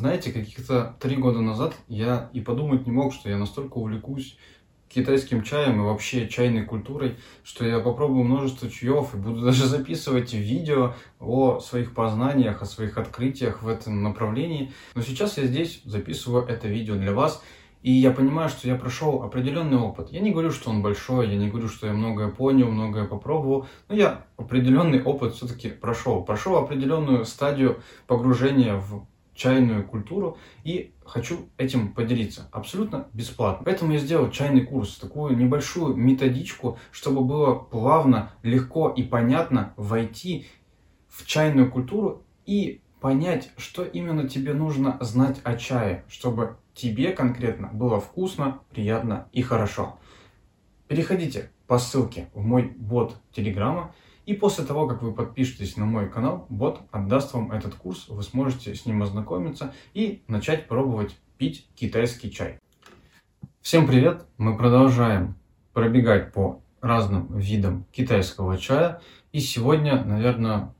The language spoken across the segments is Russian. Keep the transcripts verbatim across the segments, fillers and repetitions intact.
Знаете, каких-то три года назад я и подумать не мог, что я настолько увлекусь китайским чаем и вообще чайной культурой, что я попробую множество чаев и буду даже записывать видео о своих познаниях, о своих открытиях в этом направлении. Но сейчас я здесь записываю это видео для вас, и я понимаю, что я прошел определенный опыт. Я не говорю, что он большой, я не говорю, что я многое понял, многое попробовал, но я определенный опыт все-таки прошел. Прошел определенную стадию погружения в чайную культуру и хочу этим поделиться абсолютно бесплатно. Поэтому я сделал чайный курс, такую небольшую методичку, чтобы было плавно, легко и понятно войти в чайную культуру и понять, что именно тебе нужно знать о чае, чтобы тебе конкретно было вкусно, приятно и хорошо. Переходите по ссылке в мой бот Телеграма, и после того, как вы подпишетесь на мой канал, бот отдаст вам этот курс, вы сможете с ним ознакомиться и начать пробовать пить китайский чай. Всем привет! Мы продолжаем пробегать по разным видам китайского чая. И сегодня, наверное,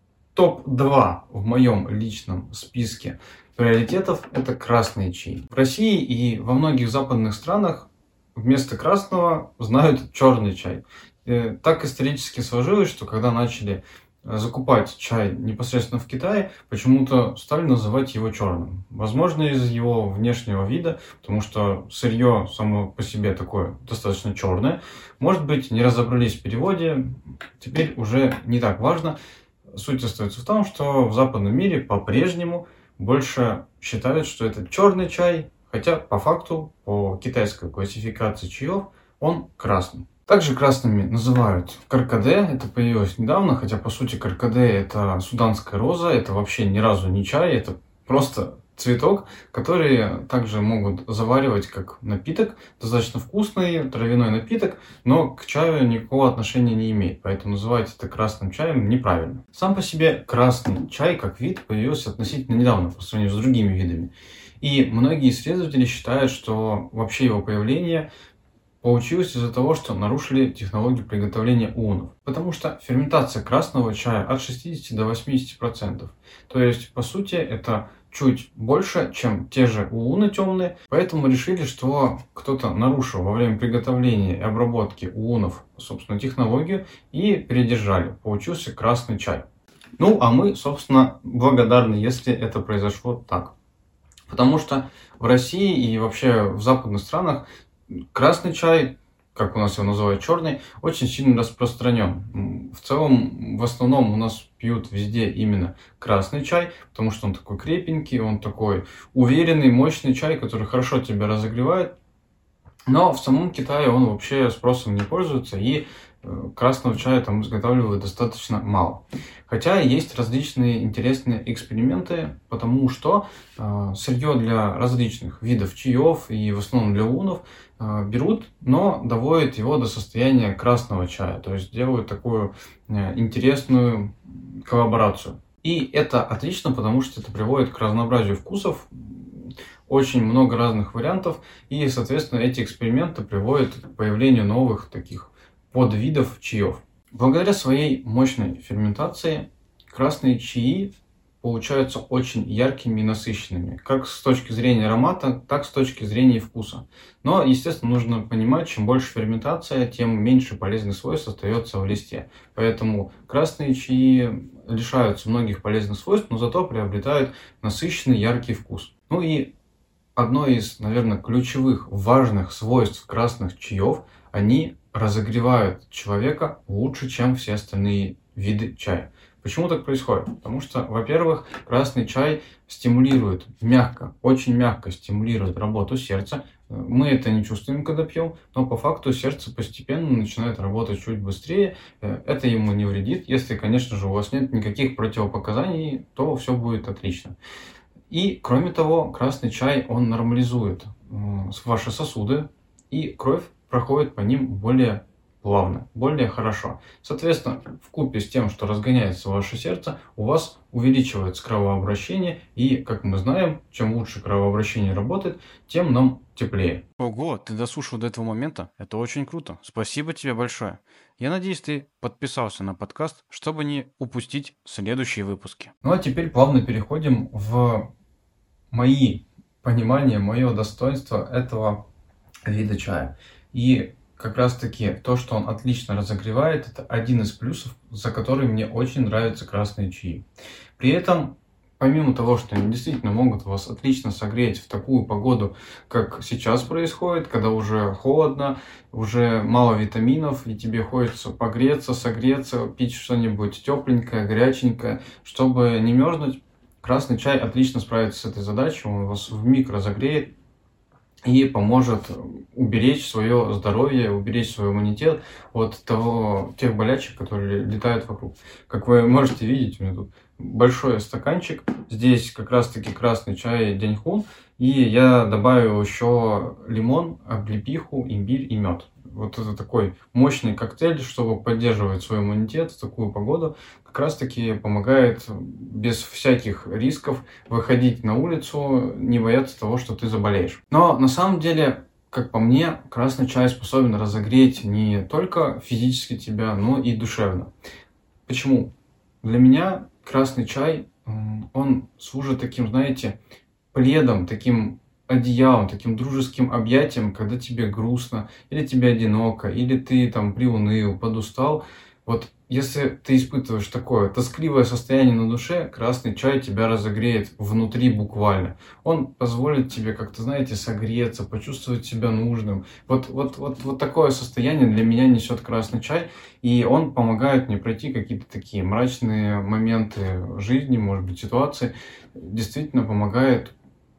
топ два в моем личном списке приоритетов – это красные чаи. В России и во многих западных странах вместо красного знают черный чай. И так исторически сложилось, что когда начали закупать чай непосредственно в Китае, почему-то стали называть его черным. Возможно, из его внешнего вида, потому что сырье само по себе такое достаточно черное. Может быть, не разобрались в переводе, теперь уже не так важно. Суть остается в том, что в западном мире по-прежнему больше считают, что это черный чай, хотя по факту, по китайской классификации чаев, он красный. Также красными называют каркаде, это появилось недавно, хотя по сути каркаде это суданская роза, это вообще ни разу не чай, это просто цветок, который также могут заваривать как напиток, достаточно вкусный травяной напиток, но к чаю никакого отношения не имеет, поэтому называть это красным чаем неправильно. Сам по себе красный чай как вид появился относительно недавно по сравнению с другими видами, и многие исследователи считают, что вообще его появление получилось из-за того, что нарушили технологию приготовления уунов. Потому что ферментация красного чая от шестидесяти до восьмидесяти процентов. То есть, по сути, это чуть больше, чем те же ууны темные. Поэтому решили, что кто-то нарушил во время приготовления и обработки уунов, собственно, технологию и передержали. Получился красный чай. Ну, а мы, собственно, благодарны, если это произошло так. Потому что в России и вообще в западных странах красный чай, как у нас его называют черный, очень сильно распространен. В целом, в основном у нас пьют везде именно красный чай, потому что он такой крепенький, он такой уверенный, мощный чай, который хорошо тебя разогревает. Но в самом Китае он вообще спросом не пользуется, и красного чая там изготавливают достаточно мало. Хотя есть различные интересные эксперименты, потому что э, сырье для различных видов чаев и в основном для уунов э, берут, но доводят его до состояния красного чая, то есть делают такую э, интересную коллаборацию. И это отлично, потому что это приводит к разнообразию вкусов, очень много разных вариантов, и, соответственно, эти эксперименты приводят к появлению новых таких подвидов чаев. Благодаря своей мощной ферментации красные чаи получаются очень яркими и насыщенными, как с точки зрения аромата, так и с точки зрения вкуса. Но, естественно, нужно понимать, чем больше ферментация, тем меньше полезных свойств остается в листе. Поэтому красные чаи лишаются многих полезных свойств, но зато приобретают насыщенный яркий вкус. Ну и одно из, наверное, ключевых важных свойств красных чаев – они разогревают человека лучше, чем все остальные виды чая. Почему так происходит? Потому что, во-первых, красный чай стимулирует мягко, очень мягко стимулирует работу сердца. Мы это не чувствуем, когда пьем, но по факту сердце постепенно начинает работать чуть быстрее. Это ему не вредит. Если, конечно же, у вас нет никаких противопоказаний, то все будет отлично. И, кроме того, красный чай, он нормализует ваши сосуды, и кровь проходит по ним более плавно, более хорошо. Соответственно, вкупе с тем, что разгоняется ваше сердце, у вас увеличивается кровообращение, и, как мы знаем, чем лучше кровообращение работает, тем нам теплее. Ого, ты дослушал до этого момента? Это очень круто. Спасибо тебе большое. Я надеюсь, ты подписался на подкаст, чтобы не упустить следующие выпуски. Ну а теперь плавно переходим в мои понимания, мое достоинство этого вида чая. И как раз таки то, что он отлично разогревает, это один из плюсов, за который мне очень нравятся красные чаи. При этом, помимо того, что они действительно могут вас отлично согреть в такую погоду, как сейчас происходит, когда уже холодно, уже мало витаминов, и тебе хочется погреться, согреться, пить что-нибудь тепленькое, горяченькое, чтобы не мерзнуть, красный чай отлично справится с этой задачей, он вас вмиг разогреет и поможет уберечь свое здоровье, уберечь свой иммунитет от того, тех болячек, которые летают вокруг. Как вы можете видеть, у меня тут большой стаканчик. Здесь как раз таки красный чай Дяньхун. И я добавил еще лимон, облепиху, имбирь и мед. Вот это такой мощный коктейль, чтобы поддерживать свой иммунитет в такую погоду. Как раз таки помогает без всяких рисков выходить на улицу, не бояться того, что ты заболеешь. Но на самом деле, как по мне, красный чай способен разогреть не только физически тебя, но и душевно. Почему? Для меня красный чай, он служит таким, знаете, пледом, таким одеялом, таким дружеским объятием, когда тебе грустно, или тебе одиноко, или ты там приуныл, подустал. Вот если ты испытываешь такое тоскливое состояние на душе, красный чай тебя разогреет внутри буквально. Он позволит тебе как-то, знаете, согреться, почувствовать себя нужным. Вот, вот, вот, вот такое состояние для меня несет красный чай, и он помогает мне пройти какие-то такие мрачные моменты жизни, может быть, ситуации. Действительно помогает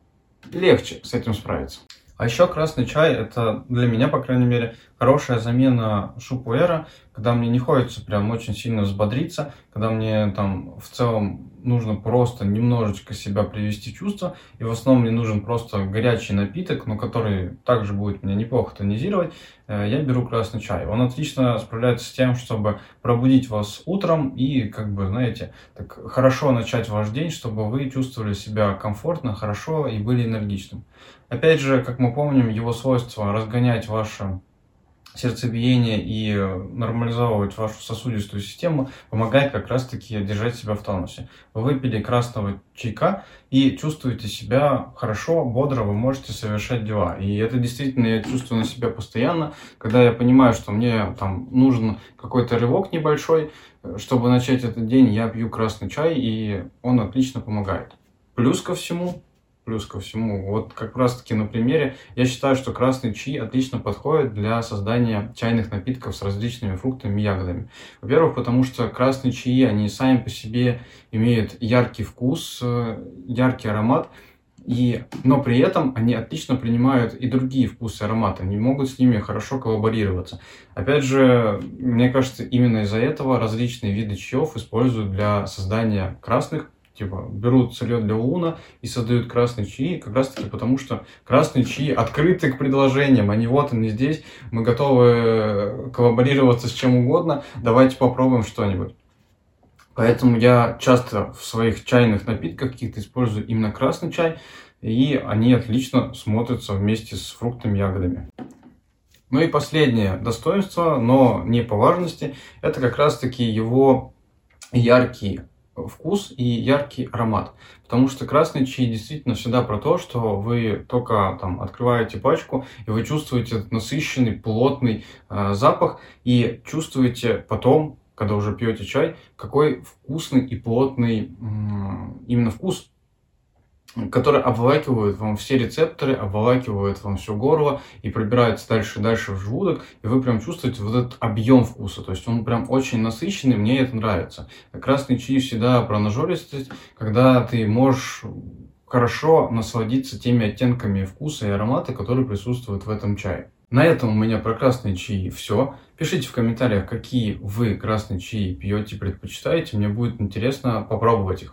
легче с этим справиться. А еще красный чай — это для меня, по крайней мере, хорошая замена шупуэра, когда мне не хочется прям очень сильно взбодриться, когда мне там в целом нужно просто немножечко себя привести в чувство, и в основном мне нужен просто горячий напиток, но который также будет меня неплохо тонизировать, я беру красный чай. Он отлично справляется с тем, чтобы пробудить вас утром и, как бы, знаете, так хорошо начать ваш день, чтобы вы чувствовали себя комфортно, хорошо и были энергичным. Опять же, как мы помним, его свойство разгонять ваше сердцебиение и нормализовывать вашу сосудистую систему помогает как раз-таки держать себя в тонусе. Вы выпили красного чайка и чувствуете себя хорошо, бодро, вы можете совершать дела. И это действительно я чувствую на себя постоянно, когда я понимаю, что мне там нужен какой-то рывок небольшой, чтобы начать этот день, я пью красный чай, и он отлично помогает. Плюс ко всему, Плюс ко всему, вот как раз таки на примере, я считаю, что красный чай отлично подходит для создания чайных напитков с различными фруктами и ягодами. Во-первых, потому что красные чаи, они сами по себе имеют яркий вкус, яркий аромат, и, но при этом они отлично принимают и другие вкусы и ароматы, они могут с ними хорошо коллаборироваться. Опять же, мне кажется, именно из-за этого различные виды чаев используют для создания красных. Типа берут сырье для улуна и создают красные чаи, как раз таки потому, что красные чаи открыты к предложениям, они вот они здесь, мы готовы коллаборироваться с чем угодно, давайте попробуем что-нибудь. Поэтому я часто в своих чайных напитках каких-то использую именно красный чай, и они отлично смотрятся вместе с фруктами и ягодами. Ну и последнее достоинство, но не по важности, это как раз таки его яркий вкус и яркий аромат. Потому что красный чай действительно всегда про то, что вы только там открываете пачку, и вы чувствуете этот насыщенный, плотный э, запах, и чувствуете потом, когда уже пьете чай, какой вкусный и плотный э, именно вкус, который обволакивает вам все рецепторы, обволакивает вам все горло и пробирается дальше и дальше в желудок, и вы прям чувствуете вот этот объем вкуса, то есть он прям очень насыщенный, мне это нравится. Красный чай всегда про нажористость, когда ты можешь хорошо насладиться теми оттенками вкуса и аромата, которые присутствуют в этом чае. На этом у меня про красные чаи все. Пишите в комментариях, какие вы красные чаи пьете, предпочитаете, мне будет интересно попробовать их.